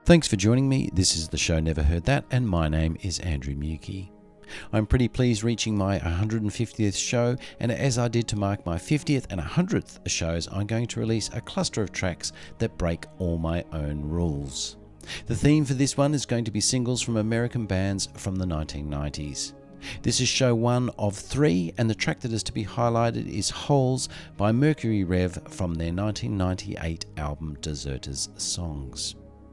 Thanks for joining me. This is the show Never Heard That, and my name is Andrew Mukey. I'm pretty pleased reaching my 150th show, and as I did to mark my 50th and 100th shows, I'm going to release a cluster of tracks that break all my own rules. The theme for this one is going to be singles from American bands from the 1990s. This is show 1 of 3, and the track that is to be highlighted is Holes by Mercury Rev from their 1998 album Deserters Songs.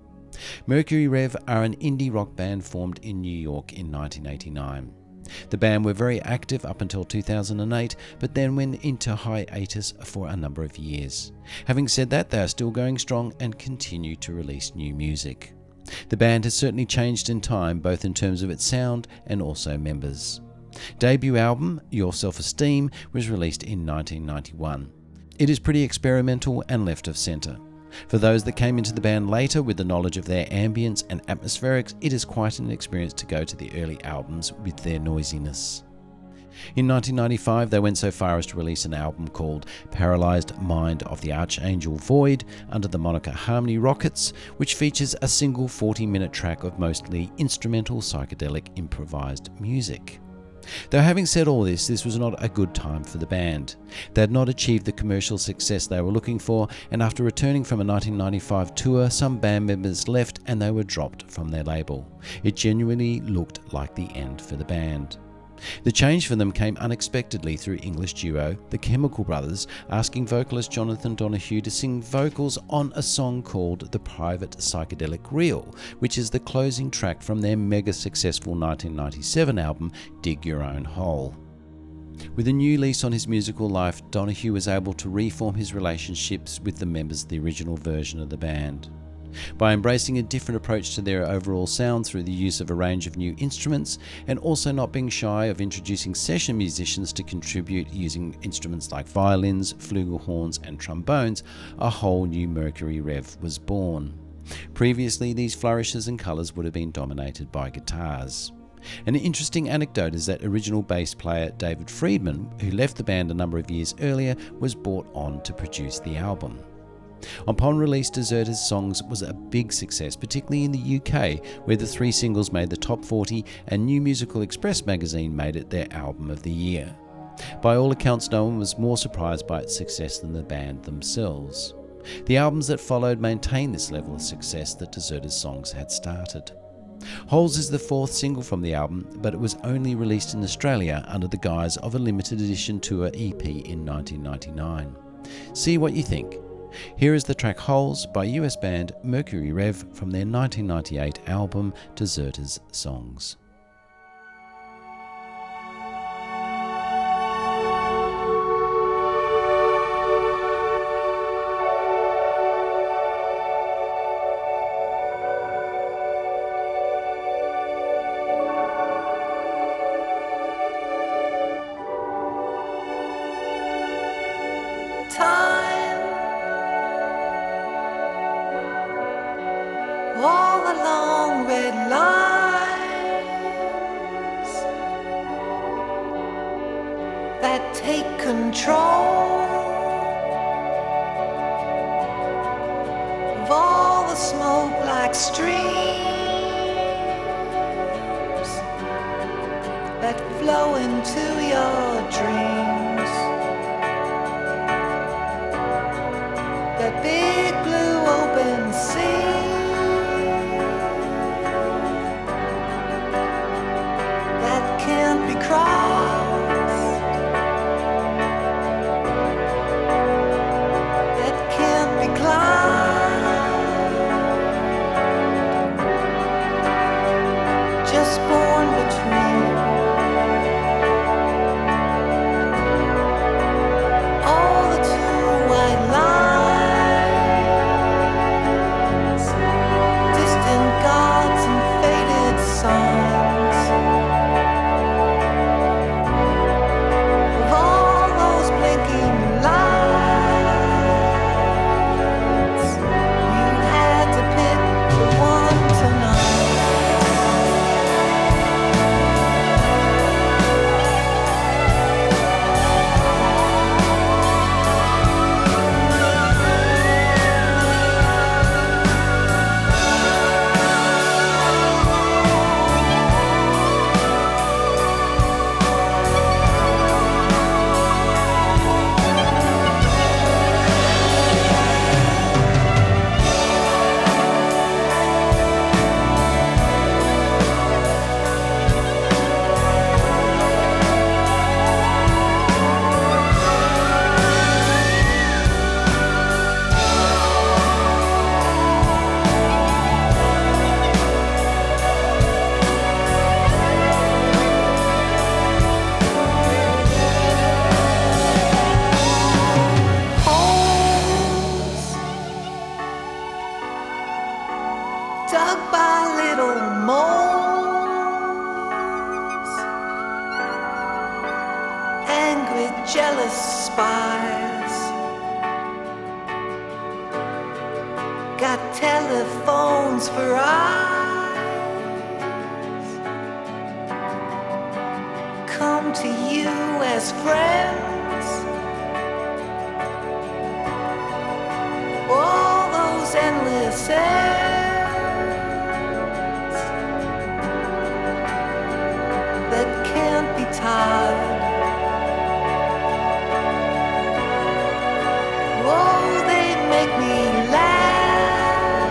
Mercury Rev are an indie rock band formed in New York in 1989. The band were very active up until 2008, but then went into hiatus for a number of years. Having said that, they are still going strong and continue to release new music. The band has certainly changed in time, both in terms of its sound and also members. Debut album, Your Self-Esteem, was released in 1991. It is pretty experimental and left of centre. For those that came into the band later with the knowledge of their ambience and atmospherics, it is quite an experience to go to the early albums with their noisiness. In 1995, they went so far as to release an album called Paralysed Mind of the Archangel Void under the moniker Harmony Rockets, which features a single 40-minute track of mostly instrumental psychedelic improvised music. Though having said all this was not a good time for the band. They had not achieved the commercial success they were looking for, and after returning from a 1995 tour, some band members left and they were dropped from their label. It genuinely looked like the end for the band. The change for them came unexpectedly through English duo The Chemical Brothers asking vocalist Jonathan Donahue to sing vocals on a song called The Private Psychedelic Reel, which is the closing track from their mega successful 1997 album Dig Your Own Hole. With a new lease on his musical life, Donahue was able to reform his relationships with the members of the original version of the band. By embracing a different approach to their overall sound through the use of a range of new instruments, and also not being shy of introducing session musicians to contribute using instruments like violins, flugelhorns and trombones, a whole new Mercury Rev was born. Previously, these flourishes and colours would have been dominated by guitars. An interesting anecdote is that original bass player David Friedman, who left the band a number of years earlier, was brought on to produce the album. Upon release, Deserters Songs was a big success, particularly in the UK, where the 3 singles made the top 40 and New Musical Express magazine made it their album of the year. By all accounts, no one was more surprised by its success than the band themselves. The albums that followed maintained this level of success that Deserters Songs had started. Holes is the 4th single from the album, but it was only released in Australia under the guise of a limited edition tour EP in 1999. See what you think. Here is the track Holes by US band Mercury Rev from their 1998 album Deserters Songs. All the long red lines that take control of all the smoke like streams that flow into your dreams. That big blue open sea can't be crossed, that can't be climbed, just born between my little moles, angry, jealous spies, got telephones for eyes, come to you as friends. All those endless ends that can't be tied. Oh, they make me laugh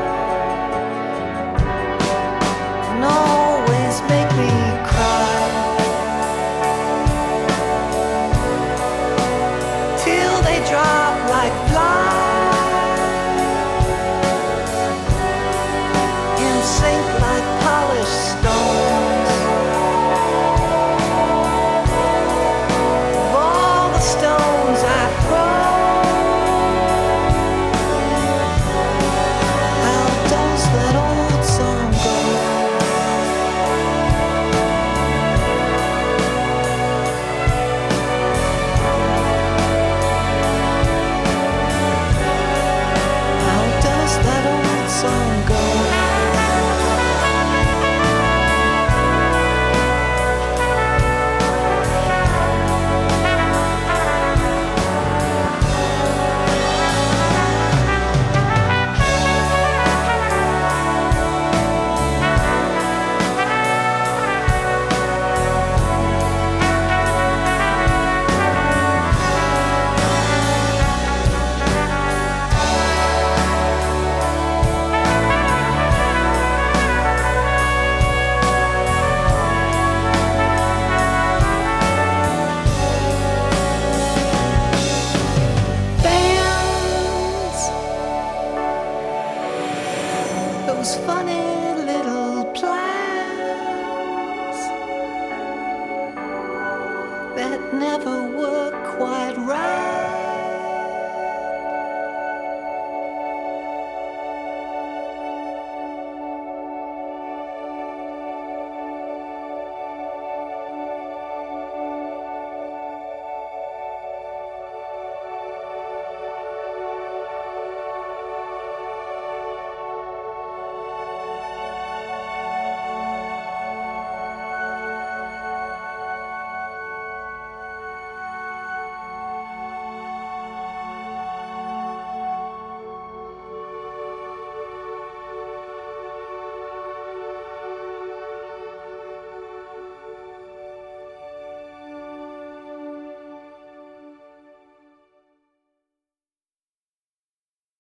and always make me cry, till they drop like flies, sink like polished stones. Of all the stones I throw, how does that old song go? How does that old song go? Those funny little plans that never